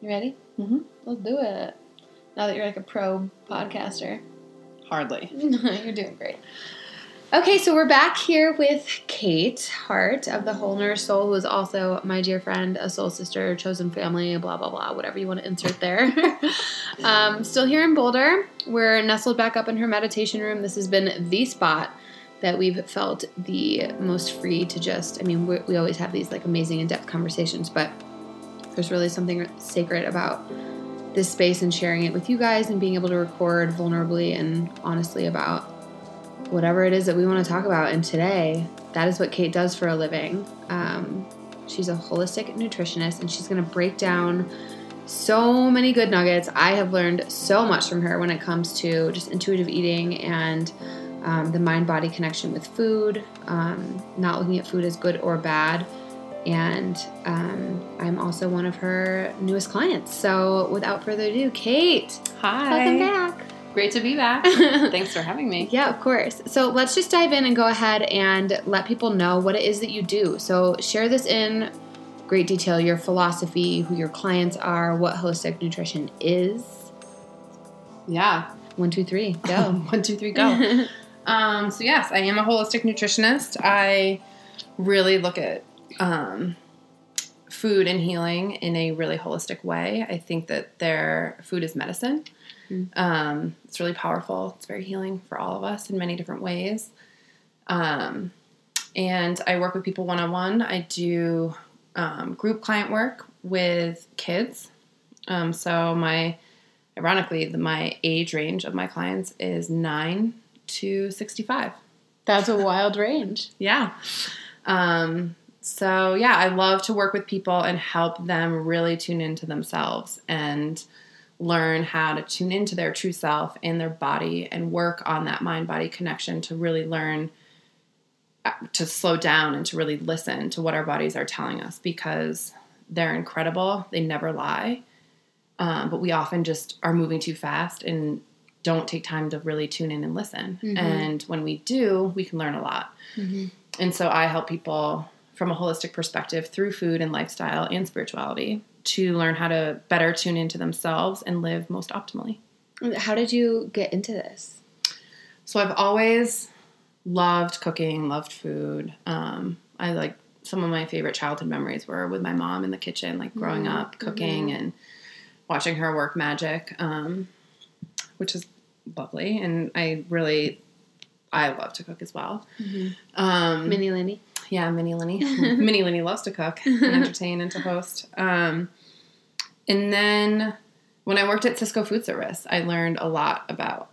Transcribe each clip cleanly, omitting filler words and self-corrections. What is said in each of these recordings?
You ready? Mm-hmm. Let's do it. Now that you're like a pro podcaster. Hardly. You're doing great. Okay, so we're back here with Kate Hart of the Whole Nurse Soul, who is also my dear friend, a soul sister, chosen family, blah, blah, blah, whatever you want to insert there. Still here in Boulder. We're nestled back up in her meditation room. This has been the spot that we've felt the most free to just, I mean, we always have these like amazing in-depth conversations, but there's really something sacred about this space and sharing it with you guys and being able to record vulnerably and honestly about whatever it is that we want to talk about. And today, that is what Kate does for a living. She's a holistic nutritionist, and she's going to break down so many good nuggets. I have learned so much from her when it comes to just intuitive eating and the mind-body connection with food, not looking at food as good or bad. And I'm also one of her newest clients. So without further ado, Kate. Hi. Welcome back. Great to be back. Thanks for having me. Yeah, of course. So let's just dive in and go ahead and let people know what it is that you do. So share this in great detail, your philosophy, who your clients are, what holistic nutrition is. Yeah. 1, 2, 3, go. 1, 2, 3, go. So yes, I am a holistic nutritionist. I really look at food and healing in a really holistic way. I think that food is medicine. It's really powerful. It's very healing for all of us in many different ways. And I work with people one-on-one. I do group client work with kids. Ironically, my age range of my clients is 9 to 65. That's a wild range. Yeah. I love to work with people and help them really tune into themselves and learn how to tune into their true self and their body and work on that mind-body connection to really learn to slow down and to really listen to what our bodies are telling us, because they're incredible. They never lie. But we often just are moving too fast and don't take time to really tune in and listen. Mm-hmm. And when we do, we can learn a lot. Mm-hmm. And so I help people from a holistic perspective through food and lifestyle and spirituality to learn how to better tune into themselves and live most optimally. How did you get into this? So I've always loved cooking, loved food. Some of my favorite childhood memories were with my mom in the kitchen, like growing up, cooking and watching her work magic, which is lovely. And I love to cook as well. Mm-hmm. Mini Lenny. Yeah, Mini Lenny. Mini Lenny loves to cook and entertain and to host. And then when I worked at Cisco Food Service, I learned a lot about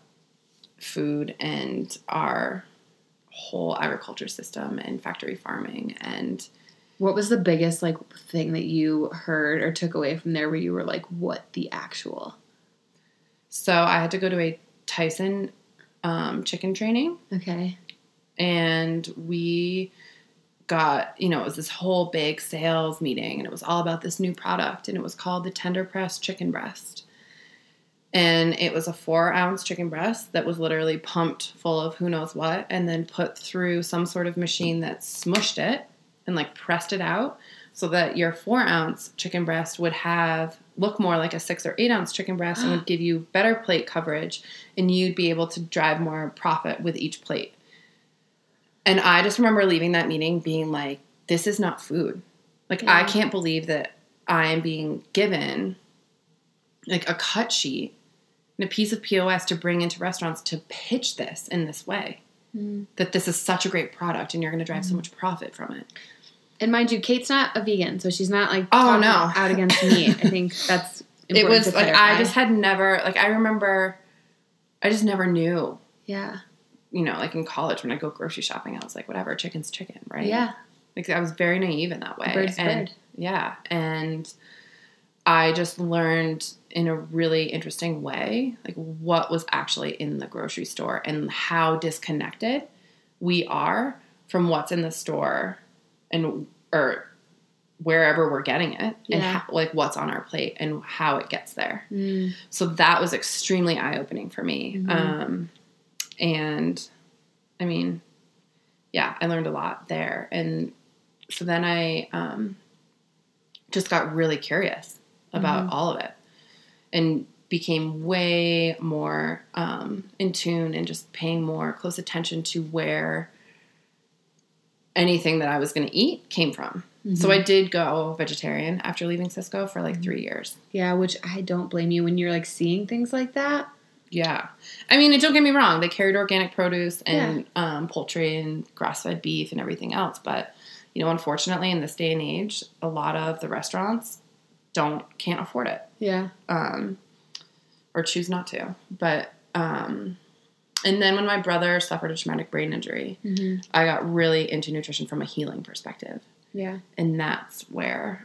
food and our whole agriculture system and factory farming. And what was the biggest thing that you heard or took away from there where you were like, what the actual? So I had to go to a Tyson chicken training. Okay. And we got, it was this whole big sales meeting, and it was all about this new product, and it was called the Tender Press Chicken Breast. And it was a 4-ounce chicken breast that was literally pumped full of who knows what, and then put through some sort of machine that smushed it and pressed it out so that your 4-ounce chicken breast would look more like a 6 or 8-ounce chicken breast and would give you better plate coverage, and you'd be able to drive more profit with each plate. And I just remember leaving that meeting being like, this is not food. I can't believe that I am being given a cut sheet and a piece of POS to bring into restaurants to pitch this in this way. That this is such a great product and you're going to drive so much profit from it. And mind you, Kate's not a vegan, so she's not out against meat. I think that's important. It was to clarify. I just had never, I remember, I just never knew. Yeah. In college when I go grocery shopping, I was like, whatever, chicken's chicken, right? Yeah. I was very naive in that way. Bird's bird. Yeah. And I just learned in a really interesting way, what was actually in the grocery store and how disconnected we are from what's in the store or wherever we're getting it and what's on our plate and how it gets there. So that was extremely eye-opening for me. Mm-hmm. And I mean, yeah, I learned a lot there. And so then I just got really curious. about all of it, and became way more in tune and just paying more close attention to where anything that I was going to eat came from. So I did go vegetarian after leaving Cisco for like 3 years. Yeah, which I don't blame you when you're like seeing things like that. Yeah. I mean, don't get me wrong. They carried organic produce and poultry and grass-fed beef and everything else. But, you know, unfortunately, in this day and age, a lot of the restaurants can't afford it. Yeah. Or choose not to. But, and then when my brother suffered a traumatic brain injury, I got really into nutrition from a healing perspective. Yeah. And that's where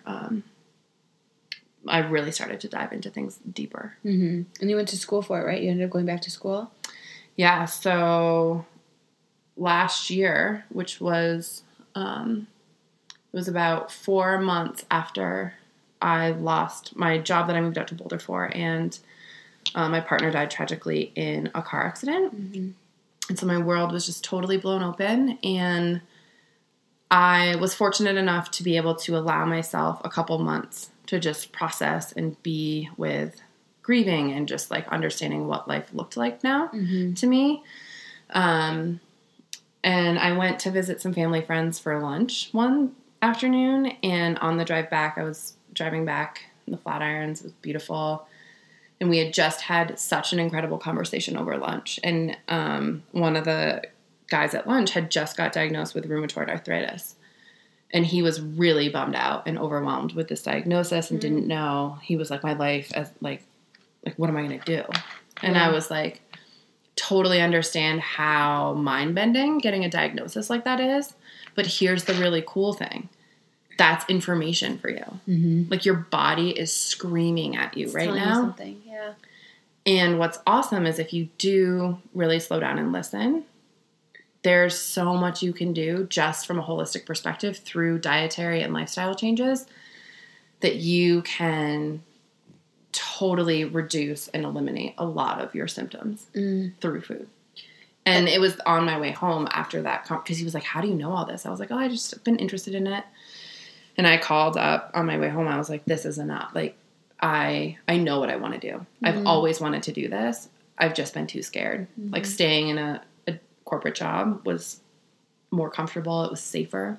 I really started to dive into things deeper. And you went to school for it, right? You ended up going back to school? Yeah. So last year, which was, it was about 4 months after I lost my job that I moved out to Boulder for, and my partner died tragically in a car accident. And so my world was just totally blown open, and I was fortunate enough to be able to allow myself a couple months to just process and be with grieving and just like understanding what life looked like now to me. And I went to visit some family friends for lunch one afternoon, and on the drive back, I was driving back in the Flatirons. It was beautiful. And we had just had such an incredible conversation over lunch. And one of the guys at lunch had just got diagnosed with rheumatoid arthritis. And he was really bummed out and overwhelmed with this diagnosis and didn't know. He was like, my life, as like what am I going to do? And I was like, totally understand how mind-bending getting a diagnosis like that is. But here's the really cool thing. That's information for you. Like your body is screaming at you right now. Something. Yeah. And what's awesome is if you do really slow down and listen, there's so much you can do just from a holistic perspective through dietary and lifestyle changes that you can totally reduce and eliminate a lot of your symptoms through food. And it was on my way home after that, because he was like, how do you know all this? I was like, I just been interested in it. And I called up on my way home. I was like, this is enough. Like, I know what I want to do. I've always wanted to do this. I've just been too scared. Like staying in a corporate job was more comfortable. It was safer.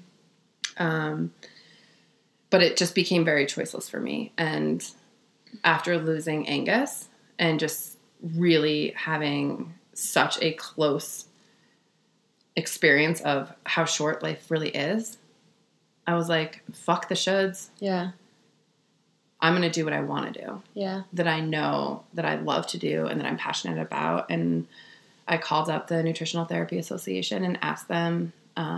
But it just became very choiceless for me. And after losing Angus and just really having such a close experience of how short life really is, I was like, fuck the shoulds. Yeah. I'm going to do what I want to do. Yeah. That I know that I love to do and that I'm passionate about. And I called up the Nutritional Therapy Association and asked them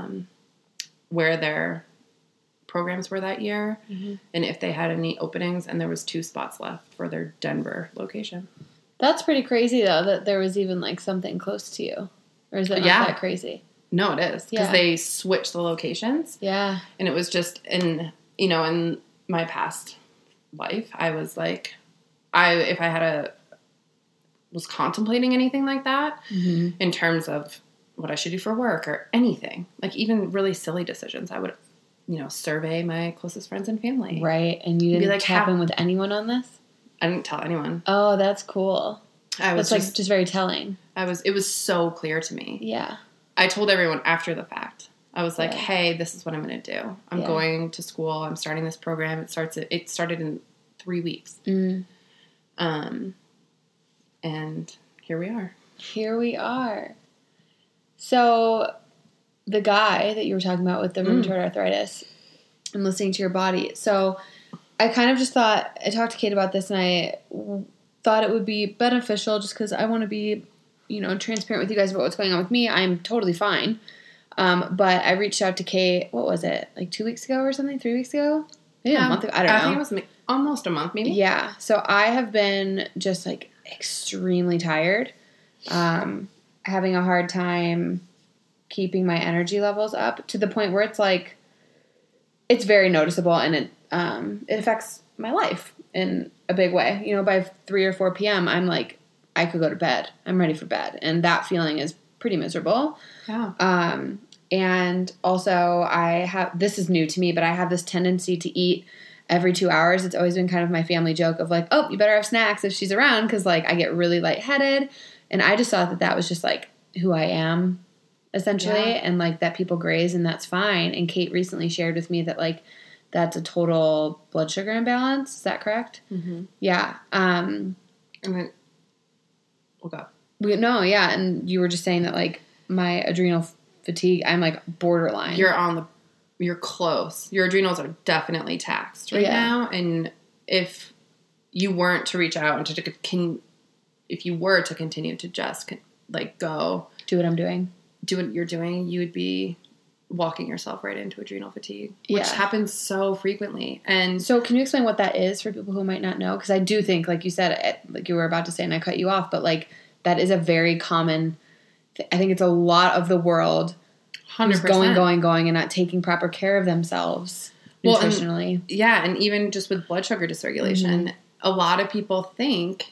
where their programs were that year and if they had any openings. And there was 2 spots left for their Denver location. That's pretty crazy, though, that there was even like something close to you. Or is that not that crazy? No, it is. Because they switched the locations. Yeah. And it was just in my past life, I was like, if I was contemplating anything like that in terms of what I should do for work or anything, like even really silly decisions, I would, survey my closest friends and family. Right. And you didn't tap in with anyone on this? I didn't tell anyone. Oh, that's cool. That's just very telling. It was so clear to me. Yeah. I told everyone after the fact. I was like, hey, this is what I'm going to do. I'm going to school. I'm starting this program. It started in 3 weeks. And here we are. Here we are. So the guy that you were talking about with the rheumatoid arthritis and listening to your body. So I kind of just thought, I talked to Kate about this, and I thought it would be beneficial just because I want to be, transparent with you guys about what's going on with me. I'm totally fine. But I reached out to Kate, what was it, like 2 weeks ago or something? 3 weeks ago? Maybe a month ago. I don't know. I think it was almost a month, maybe. Yeah. So I have been just like extremely tired, having a hard time keeping my energy levels up to the point where it's like, it's very noticeable, and it affects my life in a big way. By 3 or 4 p.m., I'm like, I could go to bed. I'm ready for bed. And that feeling is pretty miserable. Yeah. And also this is new to me, but I have this tendency to eat every 2 hours. It's always been kind of my family joke of like, oh, you better have snacks if she's around because like I get really lightheaded. And I just thought that was just like who I am essentially, and like that people graze and that's fine. And Kate recently shared with me that like that's a total blood sugar imbalance. Is that correct? Mm-hmm. Yeah. And then we'll go. Yeah. And you were just saying that like my adrenal fatigue, I'm like borderline. You're close. Your adrenals are definitely taxed right now. And if you weren't to reach out and if you were to continue to just like go do what I'm doing, do what you're doing, you would be walking yourself right into adrenal fatigue, which happens so frequently. And so can you explain what that is for people who might not know? Because I do think, like you said, like you were about to say, and I cut you off, but like that is a very common, I think it's a lot of the world 100%. who's going and not taking proper care of themselves nutritionally. And even just with blood sugar dysregulation, a lot of people think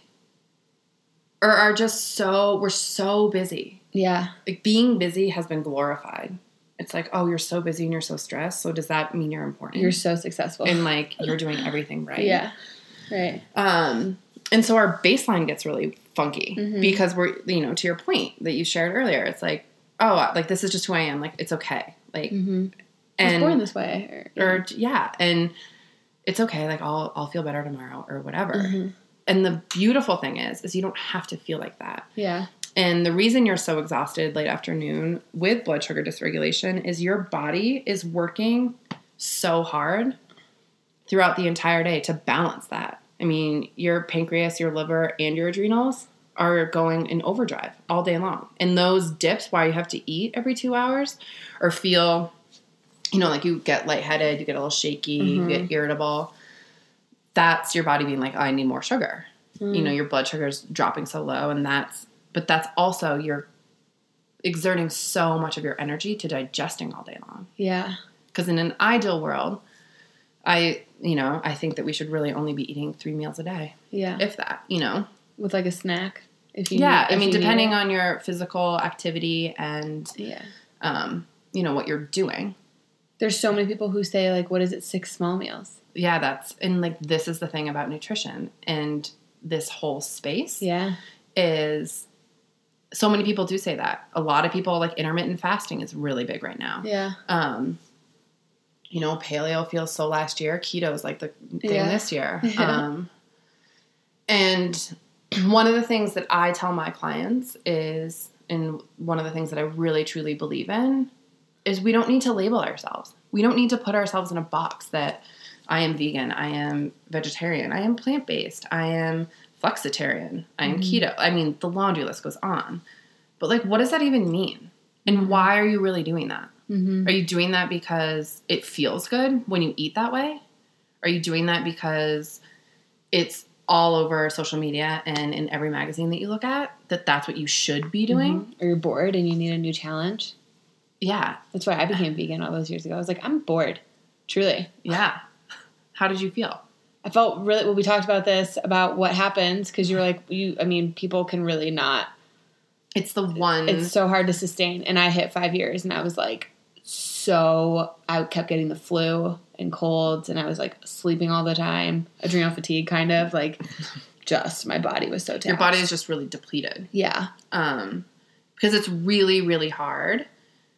or are just we're so busy. Yeah. Like being busy has been glorified. It's like, oh, you're so busy and you're so stressed. So does that mean you're important? You're so successful. And like you're doing everything right. Yeah. Right. And so our baseline gets really funky because we're, to your point that you shared earlier, it's like, oh, like this is just who I am. Like it's okay. Like, and I was born this way. And it's okay. Like I'll feel better tomorrow or whatever. And the beautiful thing is you don't have to feel like that. Yeah. And the reason you're so exhausted late afternoon with blood sugar dysregulation is your body is working so hard throughout the entire day to balance that. I mean, your pancreas, your liver, and your adrenals are going in overdrive all day long. And those dips why you have to eat every 2 hours or feel, like you get lightheaded, you get a little shaky, you get irritable. That's your body being like, oh, I need more sugar. Your blood sugar is dropping so low. And that's also you're exerting so much of your energy to digesting all day long. Yeah. Because in an ideal world, I think that we should really only be eating 3 meals a day. Yeah. If that, With like a snack. Depending on your physical activity and, what you're doing. There's so many people who say like, what is it? 6 small meals. Yeah, this is the thing about nutrition and this whole space. Yeah. Is so many people do say that. A lot of people like intermittent fasting is really big right now. Yeah. Paleo feels so last year. Keto is like the thing this year. Yeah. And one of the things that I tell my clients is, and one of the things that I really truly believe in, is we don't need to label ourselves. We don't need to put ourselves in a box that I am vegan, I am vegetarian, I am plant-based, I am flexitarian, I am keto. I mean, the laundry list goes on. But like, what does that even mean? And why are you really doing that? Are you doing that because it feels good when you eat that way? Are you doing that because it's all over social media and in every magazine that you look at, that's what you should be doing? Or you're bored and you need a new challenge? Yeah. That's why I became vegan all those years ago. I was like, I'm bored. Truly. Yeah. How did you feel? I felt really, well, we talked about this, about what happens, because you were like, people can really not. It's the one. It's so hard to sustain. And I hit 5 years and I was like, I kept getting the flu and colds and I was like sleeping all the time, adrenal fatigue kind of, like just my body was so taxed. Your body is just really depleted. Yeah. Because it's really, really hard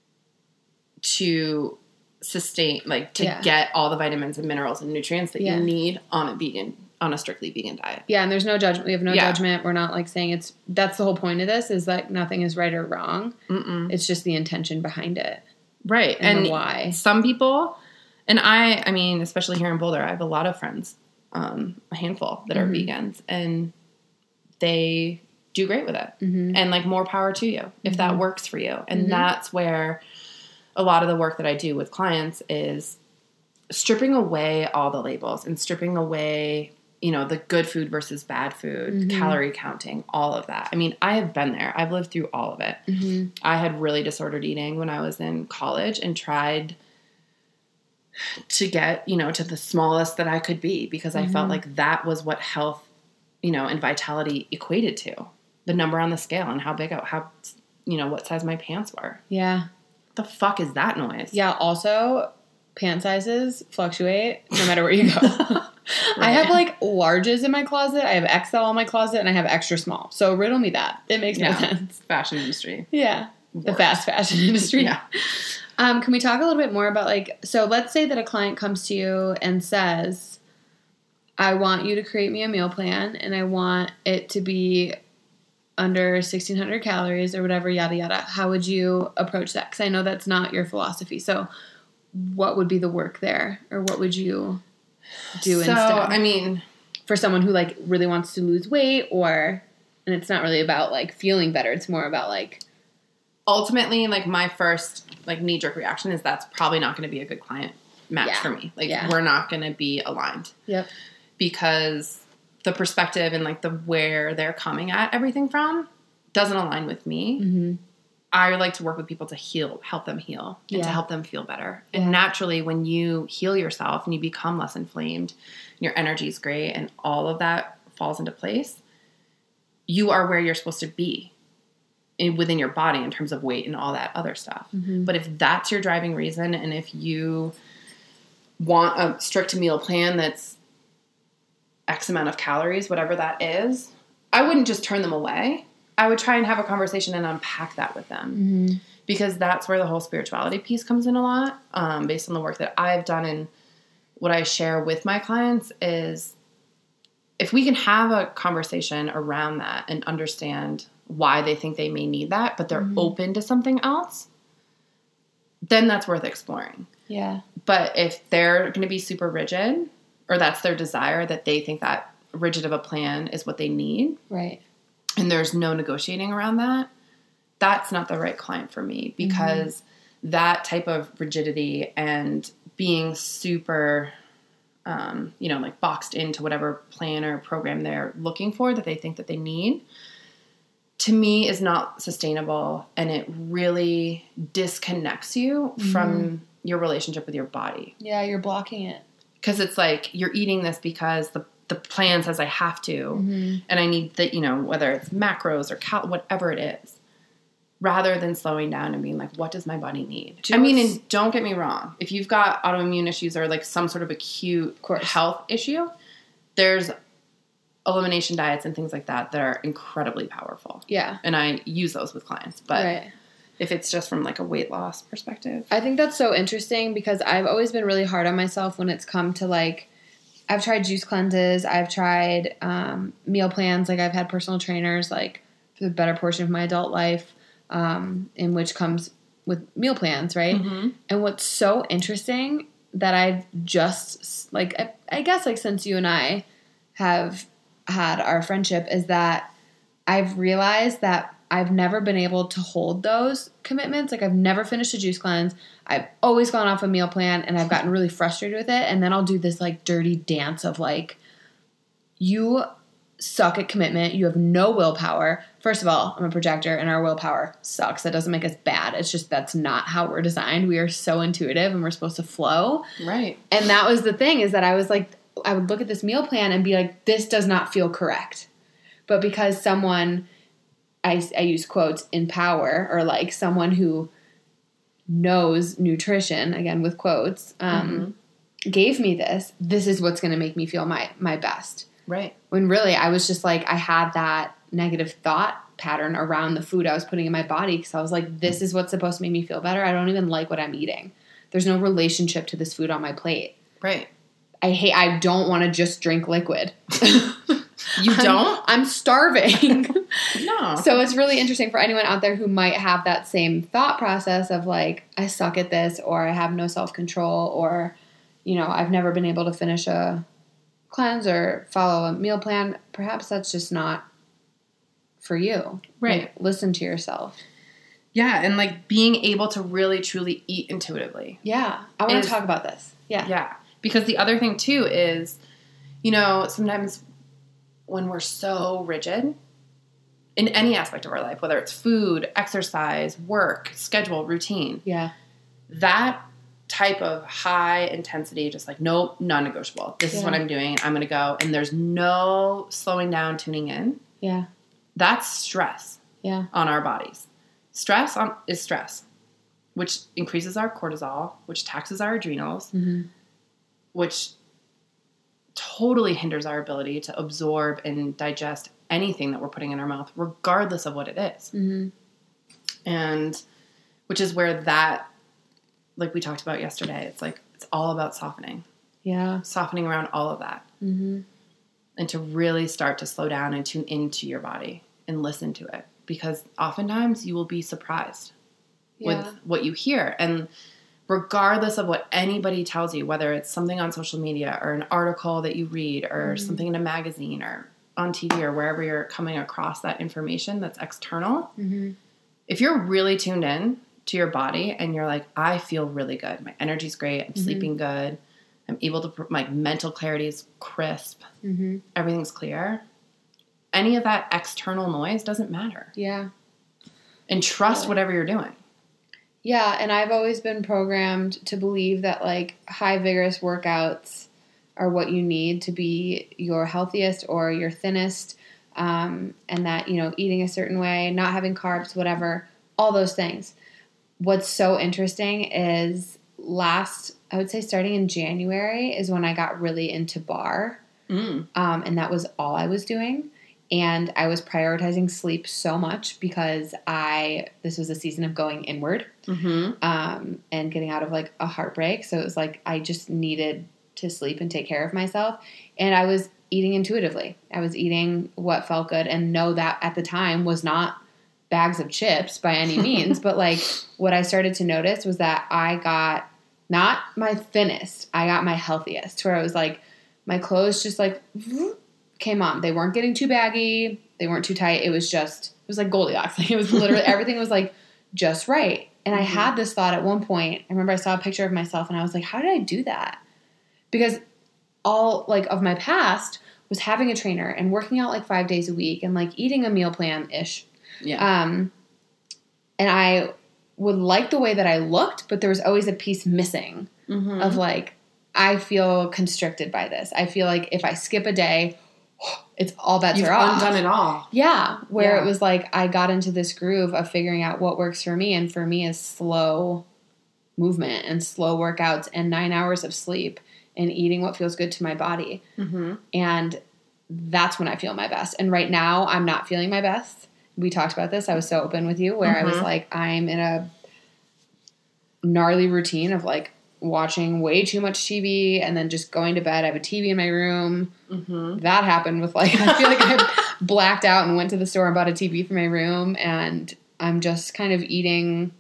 to sustain, like to get all the vitamins and minerals and nutrients that you need on a strictly vegan diet. Yeah, and there's no judgment. We have no judgment. We're not like saying that's the whole point of this, is like nothing is right or wrong. It's just the intention behind it. Right. And why. Some people, and I mean, especially here in Boulder, I have a lot of friends, a handful that are vegans, and they do great with it. And like, more power to you if that works for you. And that's where a lot of the work that I do with clients is stripping away all the labels and stripping away, the good food versus bad food, calorie counting, all of that. I mean, I have been there. I've lived through all of it. I had really disordered eating when I was in college and tried to get, to the smallest that I could be, because I felt like that was what health, and vitality equated to. The number on the scale and how big, what size my pants were. Yeah. The fuck is that noise? Yeah. Also, pant sizes fluctuate no matter where you go. I have like larges in my closet. I have XL in my closet, and I have extra small. So riddle me that. It makes no sense. Fashion industry. Yeah. The fast fashion industry. Yeah. Can we talk a little bit more about like, so let's say that a client comes to you and says, I want you to create me a meal plan and I want it to be under 1,600 calories or whatever, yada, yada. How would you approach that? Because I know that's not your philosophy. So what would be the work there, or what would you do instead? I mean, for someone who like really wants to lose weight, and it's not really about like feeling better. It's more about like, ultimately, like my first like knee-jerk reaction is that's probably not going to be a good client match for me. Like we're not going to be aligned. Yep. Because the perspective and like the where they're coming at everything from doesn't align with me. Mm-hmm. I like to work with people to help them heal, and to help them feel better. Yeah. And naturally, when you heal yourself and you become less inflamed, and your energy is great, and all of that falls into place, you are where you're supposed to be within your body in terms of weight and all that other stuff. Mm-hmm. But if that's your driving reason, and if you want a strict meal plan that's X amount of calories, whatever that is, I wouldn't just turn them away. I would try and have a conversation and unpack that with them. Mm-hmm. Because that's where the whole spirituality piece comes in a lot, based on the work that I've done. And what I share with my clients is, if we can have a conversation around that and understand why they think they may need that, but they're open to something else, then that's worth exploring. Yeah. But if they're going to be super rigid, or that's their desire, that they think that rigid of a plan is what they need, right, and there's no negotiating around that, that's not the right client for me. Because that type of rigidity and being super, like boxed into whatever plan or program they're looking for, that they think that they need, to me is not sustainable. And it really disconnects you from your relationship with your body. Yeah, you're blocking it. Because it's like, you're eating this because the plan says I have to, and I need the, whether it's macros or whatever it is, rather than slowing down and being like, what does my body need? And don't get me wrong. If you've got autoimmune issues or like some sort of acute health issue, there's elimination diets and things like that that are incredibly powerful. Yeah. And I use those with clients. But if it's just from like a weight loss perspective. I think that's so interesting, because I've always been really hard on myself when it's come to like, I've tried juice cleanses, I've tried meal plans, like I've had personal trainers like for the better portion of my adult life, in which comes with meal plans, right? Mm-hmm. And what's so interesting that I've just like, I guess like since you and I have had our friendship, is that I've realized that I've never been able to hold those commitments. Like I've never finished a juice cleanse. I've always gone off a meal plan, and I've gotten really frustrated with it. And then I'll do this like dirty dance of like, you suck at commitment. You have no willpower. First of all, I'm a projector, and our willpower sucks. That doesn't make us bad. It's just, that's not how we're designed. We are so intuitive, and we're supposed to flow. Right. And that was the thing, is that I was like, I would look at this meal plan and be like, this does not feel correct. But because someone, I use quotes, in power, or like someone who knows nutrition, again with quotes, gave me this is what's going to make me feel my best. Right. When really I was just like, I had that negative thought pattern around the food I was putting in my body, because I was like, this is what's supposed to make me feel better. I don't even like what I'm eating. There's no relationship to this food on my plate. Right. I don't want to just drink liquid. You don't? I'm starving. No. So it's really interesting for anyone out there who might have that same thought process of like, I suck at this, or I have no self-control, or, I've never been able to finish a cleanse or follow a meal plan. Perhaps that's just not for you. Right. Like, listen to yourself. Yeah. And like being able to really, truly eat intuitively. Yeah. I want to talk about this. Yeah. Yeah. Because the other thing too is, sometimes when we're so rigid in any aspect of our life, whether it's food, exercise, work, schedule, routine. Yeah. That type of high intensity, just like, nope, non-negotiable. This is what I'm doing. I'm going to go. And there's no slowing down, tuning in. Yeah. That's stress. Yeah. On our bodies. Stress is stress. which increases our cortisol, which taxes our adrenals, which totally hinders our ability to absorb and digest anything that we're putting in our mouth, regardless of what it is. And which is where that, like we talked about yesterday, it's like, it's all about softening. Yeah. Softening around all of that. And to really start to slow down and tune into your body and listen to it. Because oftentimes you will be surprised with what you hear. And regardless of what anybody tells you, whether it's something on social media or an article that you read or something in a magazine or on TV or wherever you're coming across that information that's external, if you're really tuned in to your body and you're like, I feel really good. My energy's great. I'm sleeping good. I'm able to, my mental clarity is crisp. Everything's clear. Any of that external noise doesn't matter. Yeah. And trust whatever you're doing. Yeah, and I've always been programmed to believe that, like, high vigorous workouts are what you need to be your healthiest or your thinnest, and that, you know, eating a certain way, not having carbs, whatever, all those things. What's so interesting is I would say starting in January is when I got really into bar, and that was all I was doing. And I was prioritizing sleep so much because this was a season of going inward and getting out of, like, a heartbreak. So it was like I just needed to sleep and take care of myself. And I was eating intuitively. I was eating what felt good, and know that at the time was not bags of chips by any means. But, like, what I started to notice was that I got not my thinnest, I got my healthiest, where I was like, my clothes just, like, came on. They weren't getting too baggy. They weren't too tight. It was like Goldilocks. Like, it was literally, everything was, like, just right. And I had this thought at one point. I remember I saw a picture of myself and I was like, how did I do that? Because all, like, of my past was having a trainer and working out, like, 5 days a week and, like, eating a meal plan-ish. Yeah. And I would like the way that I looked, but there was always a piece missing of, like, I feel constricted by this. I feel like if I skip a day, it's all bets are off. You've undone it all. Yeah. Where it was like I got into this groove of figuring out what works for me. And for me is slow movement and slow workouts and 9 hours of sleep and eating what feels good to my body. And that's when I feel my best. And right now I'm not feeling my best. We talked about this. I was so open with you where I was like, I'm in a gnarly routine of, like, watching way too much TV and then just going to bed. I have a TV in my room. That happened with, like, I feel like I blacked out and went to the store and bought a TV for my room, and I'm just kind of eating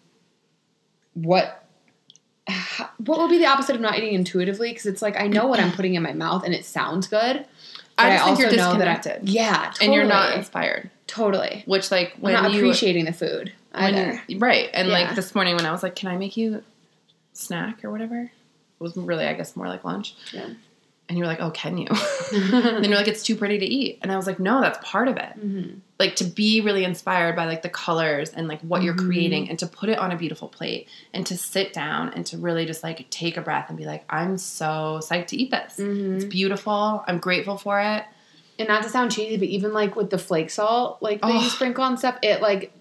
what would be the opposite of not eating intuitively, because it's like I know what I'm putting in my mouth and it sounds good. I just think you're disconnected. Yeah, totally. And you're not inspired. Totally. Which, like, when I'm not appreciating the food either. Right. And, like, this morning when I was like, can I make you snack or whatever? It was really, I guess, more like lunch. Yeah. And you were like, oh, can you? And then you're like, it's too pretty to eat. And I was like, no, that's part of it. Like, to be really inspired by, like, the colors and, like, what you're creating, and to put it on a beautiful plate, and to sit down and to really just, like, take a breath and be like, I'm so psyched to eat this. It's beautiful. I'm grateful for it. And not to sound cheesy, but even, like, with the flake salt, like, that you sprinkle on stuff, it, like,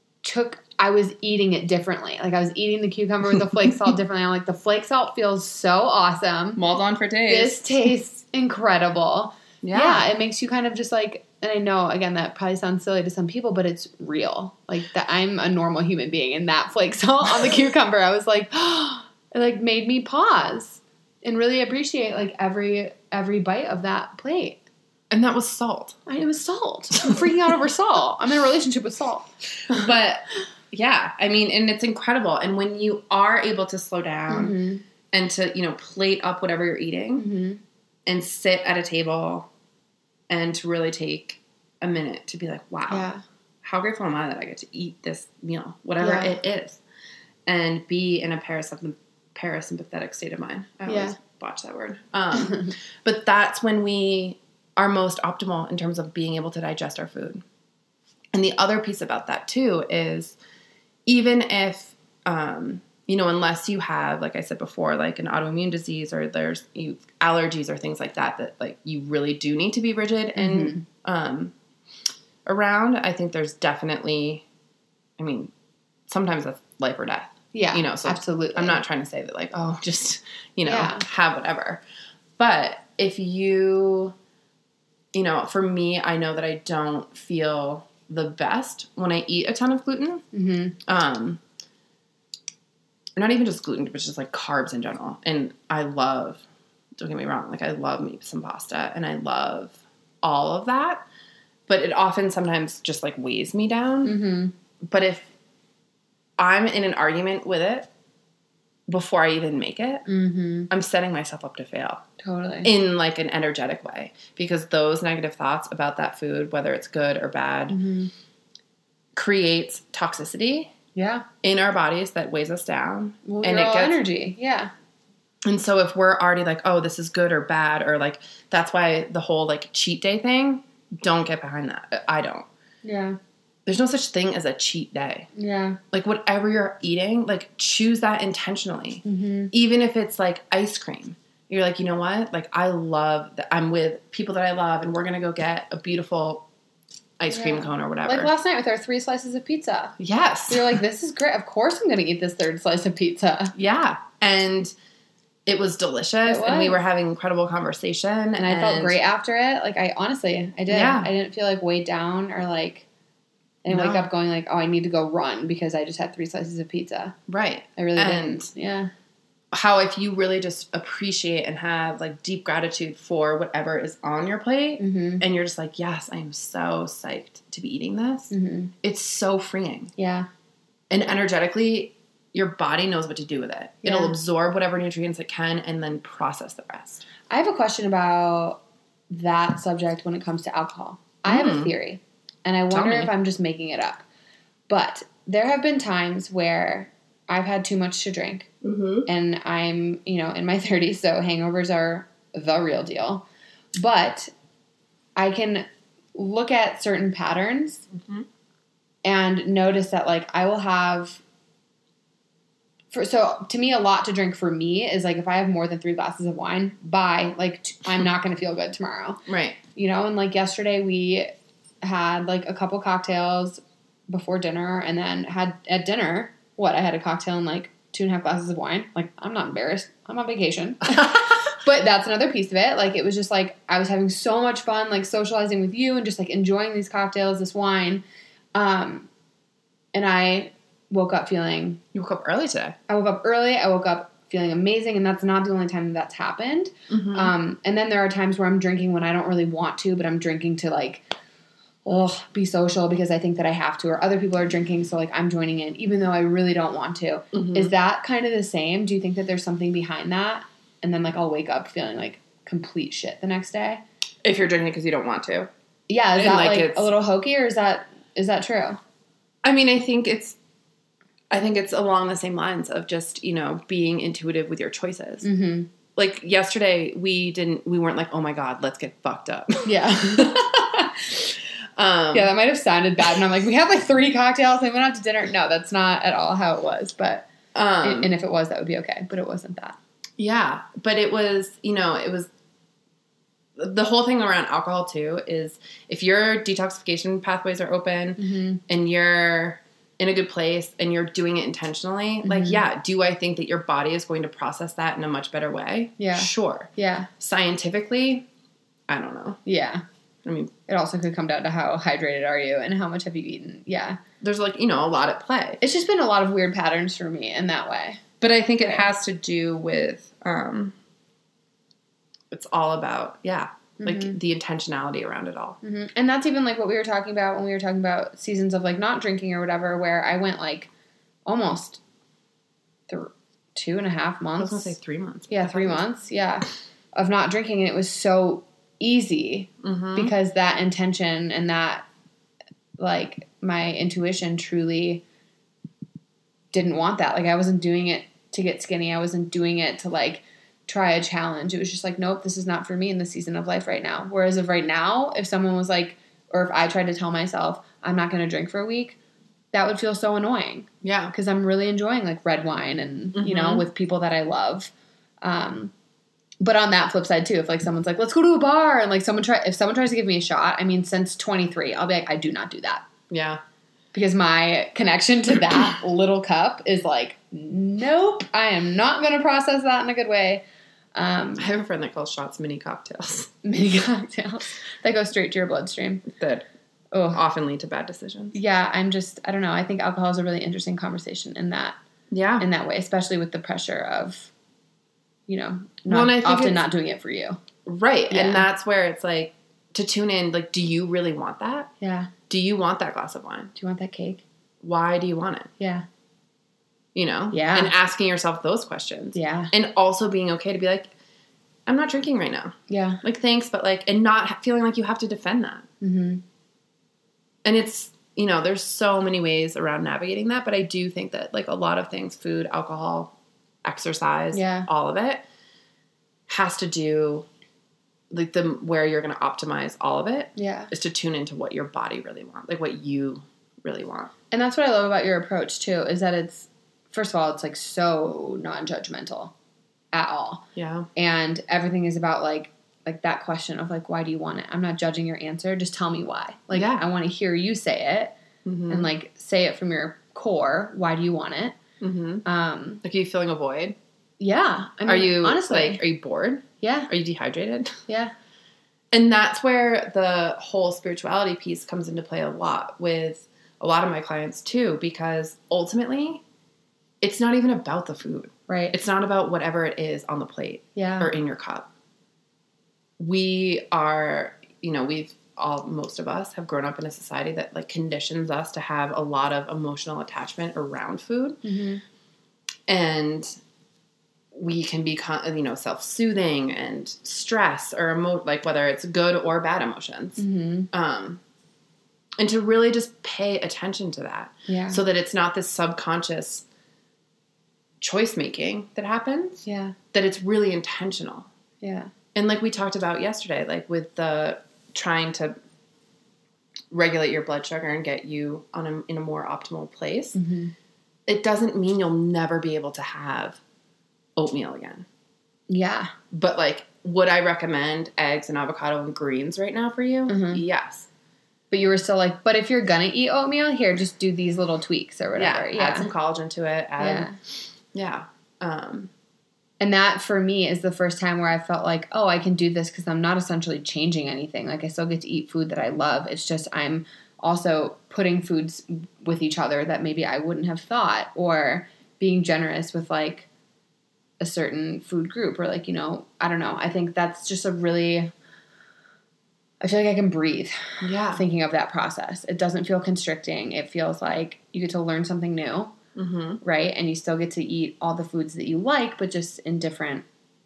I was eating it differently. Like, I was eating the cucumber with the flake salt differently. I'm like, the flake salt feels so awesome. Mulled on for days. This tastes incredible. Yeah, it makes you kind of just, like, and I know, again, that probably sounds silly to some people, but it's real. Like, that I'm a normal human being, and that flake salt on the cucumber, I was like, it, like, made me pause and really appreciate, like, every bite of that plate. And that was salt. It was salt. I'm freaking out over salt. I'm in a relationship with salt. But, yeah, I mean, and it's incredible. And when you are able to slow down and to, you know, plate up whatever you're eating and sit at a table and to really take a minute to be like, wow, how grateful am I that I get to eat this meal, whatever it is, and be in a parasympathetic state of mind. I always botch that word. But that's when we are most optimal in terms of being able to digest our food. And the other piece about that too is, even if, you know, unless you have, like I said before, like an autoimmune disease or there's allergies or things like that, like you really do need to be rigid and around. I think there's definitely, I mean, sometimes that's life or death. Yeah. You know, so absolutely. I'm not trying to say that like, oh, just, you know, Yeah. have whatever. But if you know, for me, I know that I don't feel the best when I eat a ton of gluten. Mm-hmm. Not even just gluten, but just like carbs in general. And I love, don't get me wrong, like I love me some pasta and I love all of that. But it often sometimes just like weighs me down. Mm-hmm. But if I'm in an argument with it before I even make it, Mm-hmm. I'm setting myself up to fail. Totally. In like an energetic way. Because those negative thoughts about that food, whether it's good or bad, Mm-hmm. creates toxicity. Yeah. In our bodies that weighs us down. Well, and you're it all gets energy. Yeah. And so if we're already like, oh, this is good or bad, or like that's why the whole like cheat day thing, don't get behind that. I don't. Yeah. There's no such thing as a cheat day. Yeah. Like whatever you're eating, like choose that intentionally. Mm-hmm. Even if it's like ice cream. You're like, you know what? Like I love that I'm with people that I love and we're going to go get a beautiful ice cream cone or whatever. Like last night with our 3 slices of pizza. Yes. We were like, this is great. Of course I'm going to eat this 3rd slice of pizza. Yeah. And it was delicious. And we were having incredible conversation. And I felt great after it. Like I did. Yeah. I didn't feel like weighed down or like, I didn't wake up going like, oh, I need to go run because I just had 3 slices of pizza. Right. I really didn't. Yeah. How if you really just appreciate and have like deep gratitude for whatever is on your plate Mm-hmm. and you're just like, yes, I am so psyched to be eating this. Mm-hmm. It's so freeing. Yeah. And energetically, your body knows what to do with it. Yeah. It'll absorb whatever nutrients it can and then process the rest. I have a question about that subject when it comes to alcohol. I have a theory, and I wonder if I'm just making it up. But there have been times where I've had too much to drink, and I'm, in my 30s, so hangovers are the real deal. But I can look at certain patterns and notice that, like, I will have... So, to me, a lot to drink for me is, like, if I have more than 3 glasses of wine, I'm not going to feel good tomorrow. Right. And, like, yesterday we had, like, a couple cocktails before dinner and then had at dinner, I had a cocktail and, like, 2.5 glasses of wine. Like, I'm not embarrassed. I'm on vacation. But that's another piece of it. Like, it was just, like, I was having so much fun, like, socializing with you and just, like, enjoying these cocktails, this wine. And I woke up feeling... You woke up early today. I woke up early. I woke up feeling amazing, and that's not the only time that's happened. And then there are times where I'm drinking when I don't really want to, but I'm drinking to, like, be social because I think that I have to, or other people are drinking, so, like, I'm joining in, even though I really don't want to. Is that kind of the same? Do you think that there's something behind that? And then, like, I'll wake up feeling like complete shit the next day? If you're drinking because you don't want to. Yeah, is that, like a little hokey, or is that true? I mean, I think it's along the same lines of just, being intuitive with your choices. Mm-hmm. Like, yesterday, we weren't like, oh my God, let's get fucked up. Yeah. Yeah, that might have sounded bad. And I'm like, we had like 3 cocktails and we went out to dinner. No, that's not at all how it was. But, and if it was, that would be okay. But it wasn't that. Yeah. But it was, it was, the whole thing around alcohol too is if your detoxification pathways are open and you're in a good place and you're doing it intentionally, like, yeah, do I think that your body is going to process that in a much better way? Yeah. Sure. Yeah. Scientifically, I don't know. Yeah. I mean, it also could come down to how hydrated are you and how much have you eaten. Yeah. There's, like, a lot at play. It's just been a lot of weird patterns for me in that way. But I think it has to do with, it's all about, like, the intentionality around it all. Mm-hmm. And that's even, like, what we were talking about when we were talking about seasons of, like, not drinking or whatever, where I went, like, almost 2.5 months. I was going to say 3 months. Yeah, 3 months, of not drinking. And it was so easy because that intention and that, like, my intuition truly didn't want that. Like, I wasn't doing it to get skinny. I wasn't doing it to, like, try a challenge. It was just like, nope, this is not for me in the season of life right now. Whereas of right now, if someone was like, or if I tried to tell myself I'm not going to drink for a week, that would feel so annoying. Yeah. Because I'm really enjoying, like, red wine and, with people that I love. But on that flip side too, if, like, someone's like, let's go to a bar, and, like, if someone tries to give me a shot, I mean, since 23, I'll be like, I do not do that. Yeah. Because my connection to that little cup is like, nope, I am not going to process that in a good way. I have a friend that calls shots mini cocktails. Mini cocktails that go straight to your bloodstream. That often lead to bad decisions. Yeah, I don't know. I think alcohol is a really interesting conversation in that way, especially with the pressure of, not doing it for you. Right. Yeah. And that's where it's like, to tune in, like, do you really want that? Yeah. Do you want that glass of wine? Do you want that cake? Why do you want it? Yeah. Yeah. And asking yourself those questions. Yeah. And also being okay to be like, I'm not drinking right now. Yeah. Like, thanks, but like, and not feeling like you have to defend that. Mm-hmm. And it's, there's so many ways around navigating that, but I do think that like a lot of things, food, alcohol, exercise, all of it has to do like where you're going to optimize all of it is to tune into what your body really wants, like what you really want. And that's what I love about your approach too, is that it's, first of all, it's like so non-judgmental at all. Yeah. And everything is about like that question of like, why do you want it? I'm not judging your answer. Just tell me why. Like, I want to hear you say it and like say it from your core. Why do you want it? Mm-hmm. Like, are you feeling a void? Yeah. I mean, are you honestly, are you bored? Yeah. Are you dehydrated? Yeah. And that's where the whole spirituality piece comes into play a lot with a lot of my clients too, because ultimately it's not even about the food. Right. It's not about whatever it is on the plate or in your cup. We are, most of us have grown up in a society that like conditions us to have a lot of emotional attachment around food. Mm-hmm. And we can be, self-soothing and stress or like whether it's good or bad emotions. Mm-hmm. And to really just pay attention to that. Yeah. So that it's not this subconscious choice making that happens. Yeah. That it's really intentional. Yeah. And like we talked about yesterday, like with the trying to regulate your blood sugar and get you in a more optimal place, it doesn't mean you'll never be able to have oatmeal again. Yeah. But like, would I recommend eggs and avocado and greens right now for you? Mm-hmm. Yes. But you were still like, but if you're going to eat oatmeal, here, just do these little tweaks or whatever. Yeah. Add some collagen to it. Yeah. And that for me is the first time where I felt like, oh, I can do this because I'm not essentially changing anything. Like I still get to eat food that I love. It's just I'm also putting foods with each other that maybe I wouldn't have thought, or being generous with like a certain food group, or like, I don't know. I think that's just I feel like I can breathe thinking of that process. It doesn't feel constricting. It feels like you get to learn something new. Mm-hmm. Right? And you still get to eat all the foods that you like, but just in different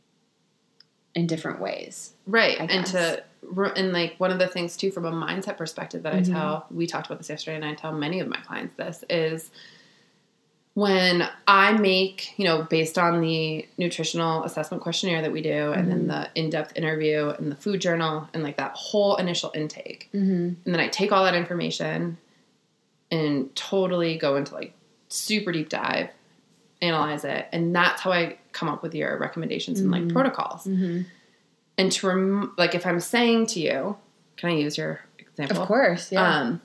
ways. Right. And like one of the things too, from a mindset perspective that we talked about this yesterday, and I tell many of my clients this, is when I make, based on the nutritional assessment questionnaire that we do, and then the in-depth interview and the food journal and like that whole initial intake. And then I take all that information and totally go into like super deep dive, analyze it. And that's how I come up with your recommendations and like protocols. And to like, if I'm saying to you, can I use your example? Of course. Yeah.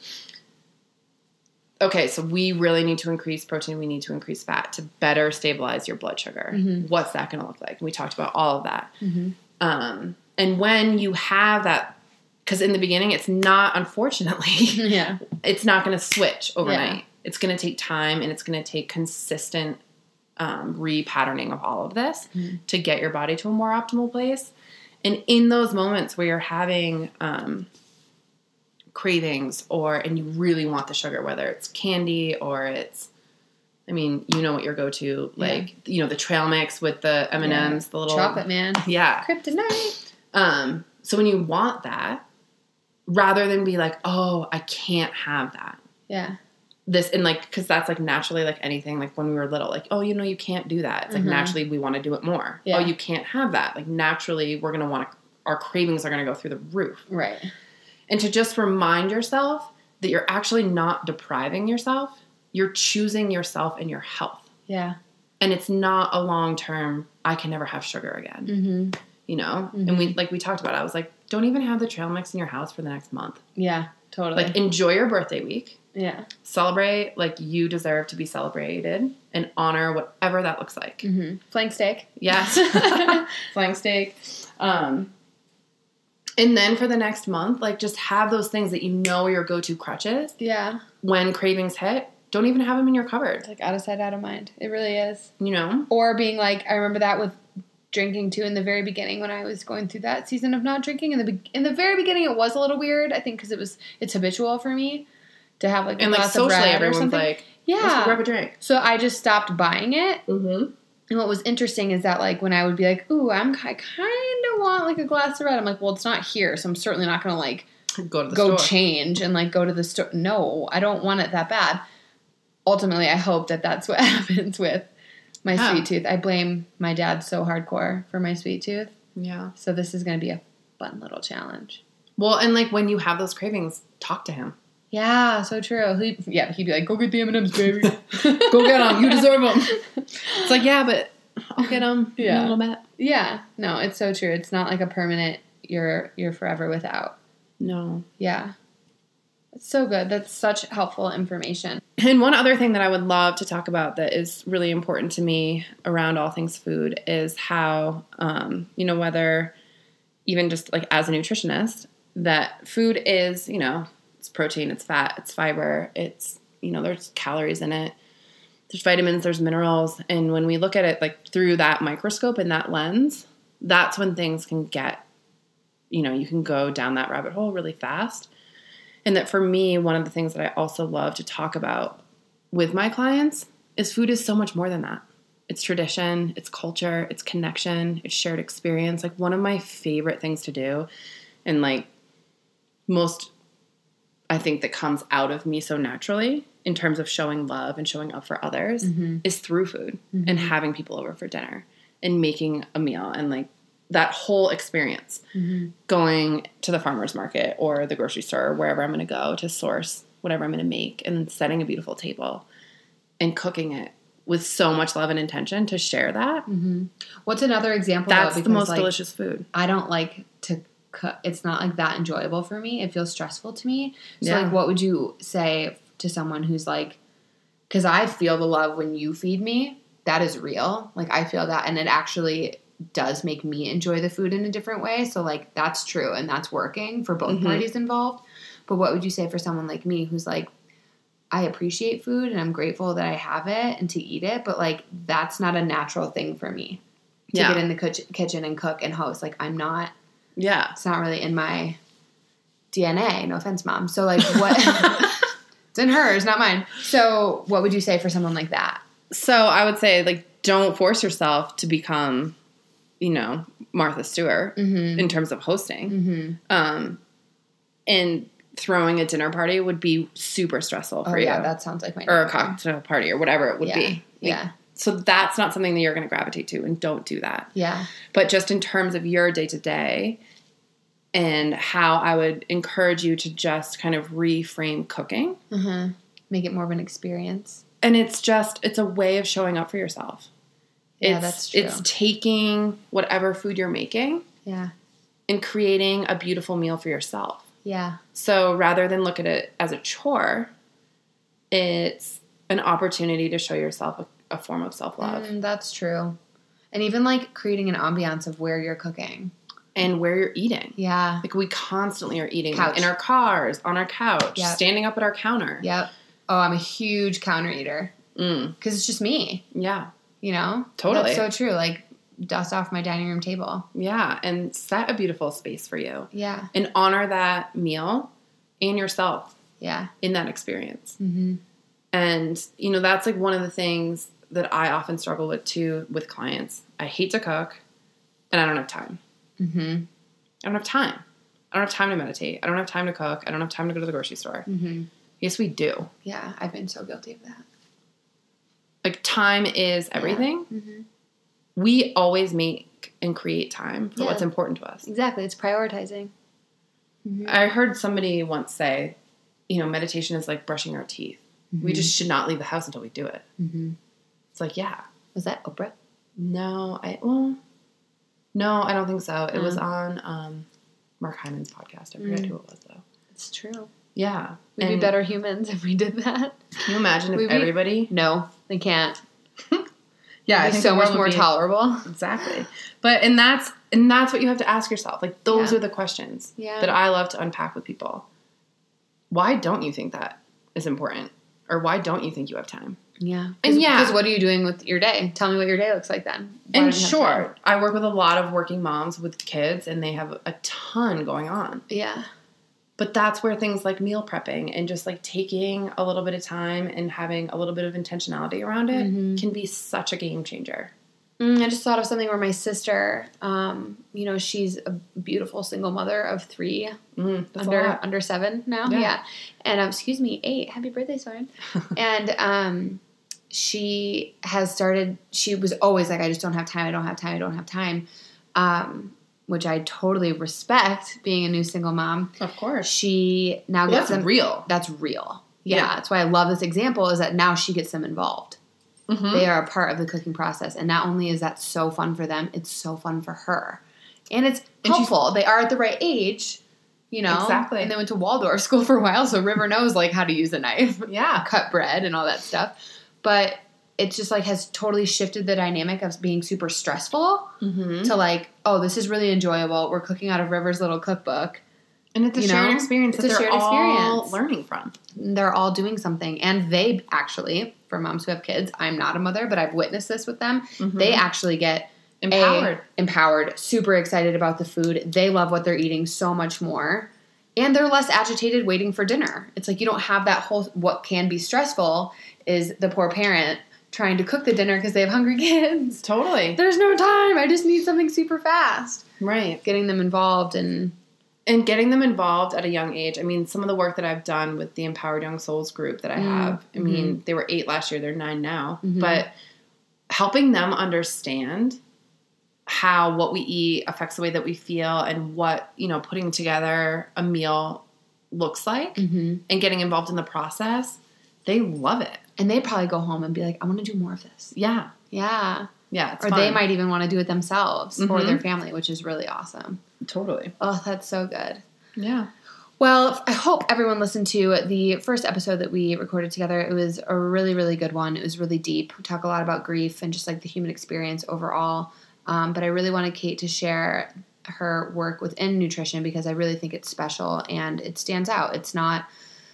Okay. So we really need to increase protein. We need to increase fat to better stabilize your blood sugar. What's that going to look like? And we talked about all of that. And when you have that, because in the beginning, it's not, unfortunately, it's not going to switch overnight. Yeah. It's going to take time, and it's going to take consistent repatterning of all of this to get your body to a more optimal place. And in those moments where you're having cravings and you really want the sugar, whether it's candy or it's, what your go-to, like, the trail mix with the M&Ms, the little chocolate man. Yeah. Kryptonite. So when you want that, rather than be like, oh, I can't have that. Yeah. Because that's like naturally like anything, like when we were little, like, oh, you can't do that. It's like naturally we want to do it more. Yeah. Oh, you can't have that. Like naturally we're going to our cravings are going to go through the roof. Right. And to just remind yourself that you're actually not depriving yourself. You're choosing yourself and your health. Yeah. And it's not a long-term, I can never have sugar again. And we talked about it. I was like, don't even have the trail mix in your house for the next month. Yeah, totally. Like enjoy your birthday week. Yeah. Celebrate like you deserve to be celebrated and honor whatever that looks like. Mm-hmm. Flank steak. Yes. Flank steak. And then for the next month, like just have those things that you know are your go-to crutches. Yeah. When cravings hit, don't even have them in your cupboard. It's like out of sight, out of mind. It really is. You know? Or being like, I remember that with drinking too in the very beginning when I was going through that season of not drinking. In the very beginning, it was a little weird, I think, because it's habitual for me to have like a and glass like socially, of red or everyone's something. like, yeah, let's grab a drink. So I just stopped buying it. Mm-hmm. And what was interesting is that, like, when I would be like, ooh, I kind of want, like, a glass of red. I'm like, well, it's not here, so I'm certainly not going to, like, go to the go store. change and, like, go to the store. No, I don't want it that bad. Ultimately, I hope that that's what happens with my sweet tooth. I blame my dad so hardcore for my sweet tooth. Yeah. So this is going to be a fun little challenge. Well, and, like, when you have those cravings, talk to him. Yeah, so true. He'd be like, go get the M&Ms, baby. Go get them. You deserve them. It's like, yeah, but I'll get them in a little bit. Yeah. No, it's so true. It's not like a permanent, you're forever without. No. Yeah. It's so good. That's such helpful information. And one other thing that I would love to talk about that is really important to me around all things food is how, whether even just like as a nutritionist, that food is, it's protein, it's fat, it's fiber, it's, there's calories in it, there's vitamins, there's minerals. And when we look at it like through that microscope and that lens, that's when things can get, you can go down that rabbit hole really fast. And that for me, one of the things that I also love to talk about with my clients is food is so much more than that. It's tradition, it's culture, it's connection, it's shared experience. Like one of my favorite things to do and like most, I think that comes out of me so naturally in terms of showing love and showing up for others is through food and having people over for dinner and making a meal and like that whole experience going to the farmer's market or the grocery store or wherever I'm going to go to source whatever I'm going to make and setting a beautiful table and cooking it with so much love and intention to share that. What's another example? That's though? the most delicious food. I don't like to cook. It's not like that enjoyable for me. It feels stressful to me. So like, what would you say to someone who's like, because I feel the love when you feed me, that is real. Like I feel that and it actually does make me enjoy the food in a different way. So like that's true and that's working for both parties involved. But what would you say for someone like me who's like, I appreciate food and I'm grateful that I have it and to eat it, but like that's not a natural thing for me to get in the kitchen and cook and host. Like I'm not. Yeah. It's not really in my DNA. No offense, Mom. So like what? It's in hers, not mine. So what would you say for someone like that? So I would say like don't force yourself to become Martha Stewart in terms of hosting. And throwing a dinner party would be super stressful for you. Yeah, that sounds like my or a cocktail party or whatever it would be. Like, so that's not something that you're going to gravitate to and don't do that. Yeah. But just in terms of your day-to-day and how I would encourage you to just kind of reframe cooking. Make it more of an experience. And it's a way of showing up for yourself. That's true. It's taking whatever food you're making and creating a beautiful meal for yourself. Yeah. So rather than look at it as a chore, it's an opportunity to show yourself a form of self-love. That's true. And even like creating an ambiance of where you're cooking. And where you're eating. Yeah. Like we constantly are eating like, in our cars, on our couch, standing up at our counter. Yep. Oh, I'm a huge counter eater. Because it's just me. Yeah. Totally. That's so true. Like, dust off my dining room table. Yeah. And set a beautiful space for you. Yeah. And honor that meal and yourself. Yeah. In that experience. And, that's like one of the things that I often struggle with too with clients. I hate to cook and I don't have time. I don't have time. I don't have time to meditate. I don't have time to cook. I don't have time to go to the grocery store. Yes, we do. Yeah. I've been so guilty of that. Like time is everything. We always make and create time for what's important to us. Exactly. It's prioritizing. I heard somebody once say, meditation is like brushing our teeth. We just should not leave the house until we do it. It's like, yeah. Was that Oprah? No, I don't think so. It was on Mark Hyman's podcast. I forget who it was, though. It's true. Yeah. We'd be better humans if we did that. Can you imagine if everybody? No, they can't. Yeah, I think so much more tolerable. Exactly. And that's what you have to ask yourself. Like, those are the questions that I love to unpack with people. Why don't you think that is important? Or why don't you think you have time? Yeah. Because what are you doing with your day? Tell me what your day looks like then. And sure, I work with a lot of working moms with kids, and they have a ton going on. Yeah. But that's where things like meal prepping and just like taking a little bit of time and having a little bit of intentionality around it can be such a game changer. I just thought of something where my sister, she's a beautiful single mother of 3, under 7 now. Yeah. And 8. Happy birthday, Soren. And she has started, she was always like, I just don't have time. I don't have time. Which I totally respect, being a new single mom. Of course. She now gets them. Real. That's real. Yeah. That's why I love this example, is that now she gets them involved. Mm-hmm. They are a part of the cooking process. And not only is that so fun for them, it's so fun for her. And it's helpful. They are at the right age, Exactly. And they went to Waldorf school for a while, so River knows, like, how to use a knife. Yeah. Cut bread and all that stuff. But it just, like, has totally shifted the dynamic of being super stressful to, like, oh, this is really enjoyable. We're cooking out of River's little cookbook. And it's a shared experience that they're all learning from. They're all doing something. And they actually, for moms who have kids, I'm not a mother, but I've witnessed this with them. Mm-hmm. They actually get empowered, super excited about the food. They love what they're eating so much more. And they're less agitated waiting for dinner. It's like you don't have that whole, what can be stressful is the poor parent trying to cook the dinner because they have hungry kids. Totally. There's no time. I just need something super fast. Right. Getting them involved and getting them involved at a young age. I mean, some of the work that I've done with the Empowered Young Souls group that I have, I mean, they were 8 last year. They're 9 now. Mm-hmm. But helping them understand how what we eat affects the way that we feel and what, putting together a meal looks like and getting involved in the process, they love it. And they probably go home and be like, I want to do more of this. Yeah. Yeah. Yeah. It's or fun. they might even want to do it themselves for their family, which is really awesome. Totally. Oh, that's so good. Yeah. Well, I hope everyone listened to the first episode that we recorded together. It was a really, really good one. It was really deep. We talk a lot about grief and just like the human experience overall. But I really wanted Kate to share her work within nutrition because I really think it's special and it stands out. It's not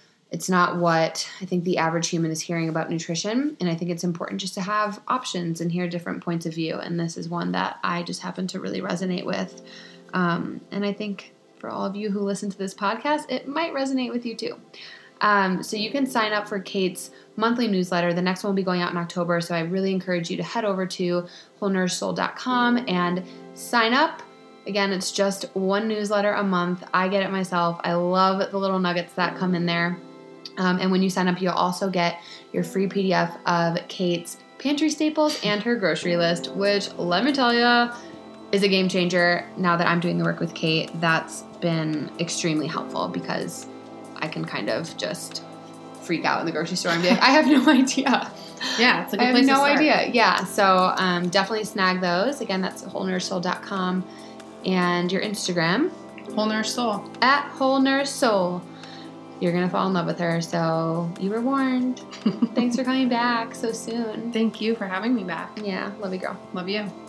what I think the average human is hearing about nutrition, and I think it's important just to have options and hear different points of view, and this is one that I just happen to really resonate with. And I think for all of you who listen to this podcast, it might resonate with you too. So you can sign up for Kate's monthly newsletter. The next one will be going out in October, so I really encourage you to head over to wholenourished.soul.com and sign up. Again, it's just one newsletter a month. I get it myself. I love the little nuggets that come in there. And when you sign up, you'll also get your free PDF of Kate's pantry staples and her grocery list, which, let me tell you, is a game changer. Now that I'm doing the work with Kate, that's been extremely helpful because I can kind of just freak out in the grocery store and be like, I have no idea. Yeah, it's a good place to start. I have no idea. Yeah, so definitely snag those. Again, that's wholenourished.soul.com and your Instagram. Whole Nourished Soul. At Whole Nourished Soul. You're going to fall in love with her, so you were warned. Thanks for coming back so soon. Thank you for having me back. Yeah, love you, girl. Love you.